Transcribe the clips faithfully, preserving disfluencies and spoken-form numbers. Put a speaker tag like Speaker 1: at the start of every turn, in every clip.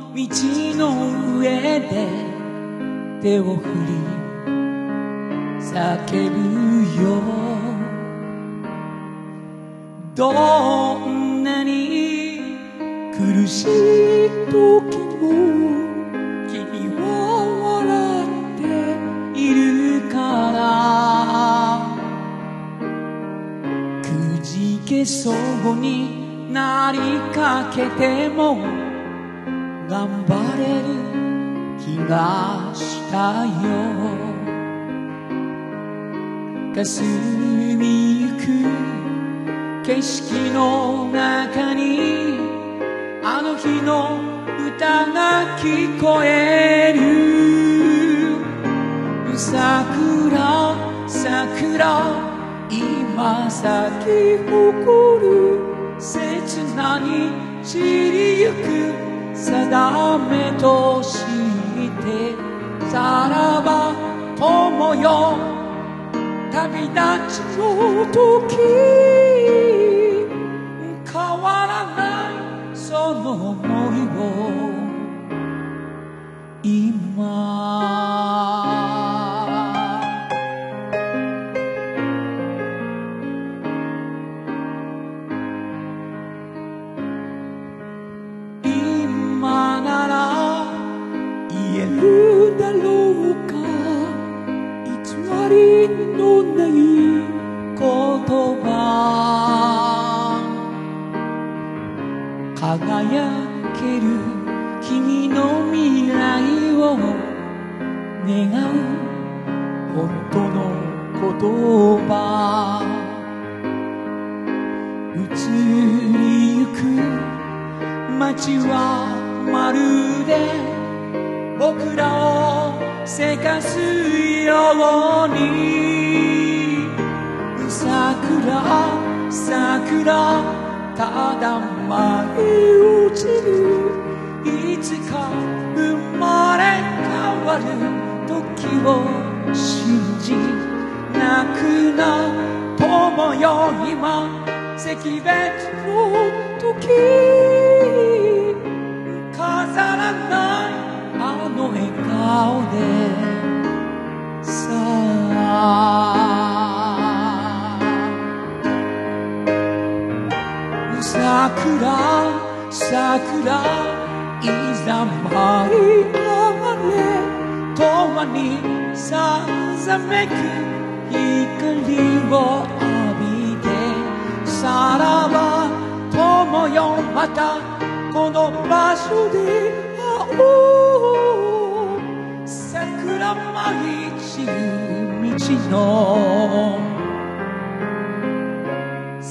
Speaker 1: 道の上で手を振り叫ぶよ。どんなに苦しい時も君は笑っているから。くじけそうになりかけても頑張れる気がしたよ。霞みゆく景色の中にあの日の歌が聞こえる。桜桜今咲き誇る切なに散りゆく定めとしてさらば友よ旅立ちの時変わらないその想いを今今なら言えるだろうか偽りのない言葉。輝ける君の未来を願う本当の言葉。移りゆく街はまるで僕らをせかすように。桜桜ただ舞い落ちるいつか生まれ変わる時を信じ泣くな友よ今惜別の時飾らないあの笑顔でさあ桜桜いざ舞い上がれ永遠にさざめく光を浴びてさらば友よまたこの場所で会おう。桜舞い散る道の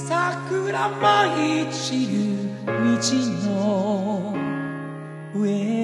Speaker 1: 桜舞い散る道の上